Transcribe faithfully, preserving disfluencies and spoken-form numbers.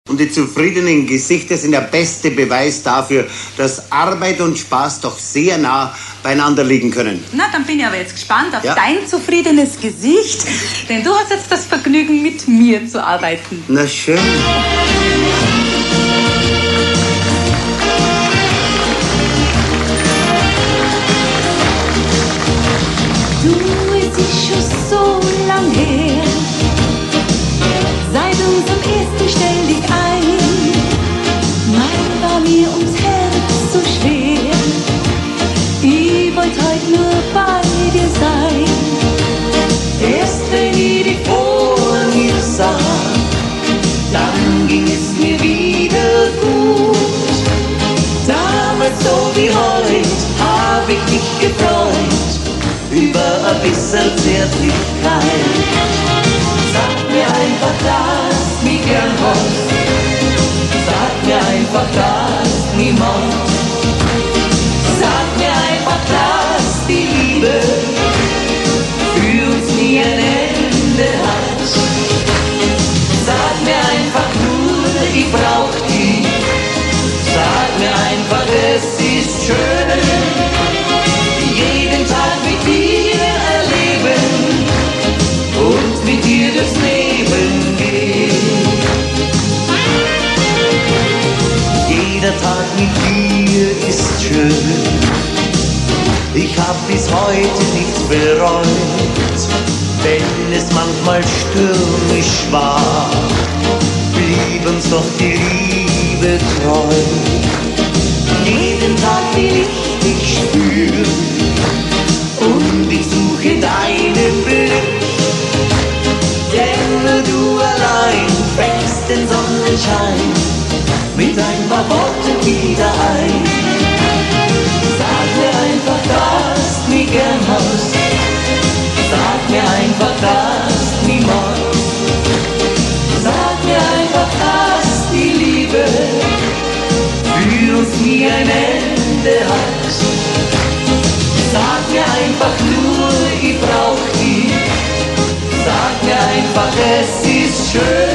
Und die zufriedenen Gesichter sind der beste Beweis dafür, dass Arbeit und Spaß doch sehr nah beieinander liegen können. Na, dann bin ich aber jetzt gespannt auf ja. dein zufriedenes Gesicht, denn du hast jetzt das Vergnügen, mit mir zu arbeiten. Na schön. Du, es ist schon so lang her, seit unserem ersten Stell dich ein. Mal war mir ums Herz so schwer, ich wollte heute nur bei dir sein. Erst wenn ich dich vor mir sah, dann ging es mir wieder gut. Damals so wie heute hab ich mich gefreut über ein bisschen Zärtlichkeit. Sag mir einfach, dass mich gern hast. Sag mir einfach, dass mich magst. Sag mir einfach, dass die Liebe für uns nie ein Ende hat. Sag mir einfach nur, ich brauch dich. Sag mir einfach, es ist schön, jeden Tag mit dir erleben und mit dir durchs Leben gehen. Jeder Tag mit dir ist schön, ich hab bis heute nichts bereut, wenn es manchmal stürmisch war, blieb uns doch die Liebe treu. Jeden Tag will ich dich spüren und ich suche deinen Blick, denn nur du allein fängst den Sonnenschein mit ein paar Worten wieder ein. Sag mir einfach, dass du mich gern hast. Sag mir einfach, dass du mich magst. Sag mir einfach, dass die Liebe für uns nie ein Ende hat. Sag mir einfach nur, ich brauch dich. Sag mir einfach, es ist schön.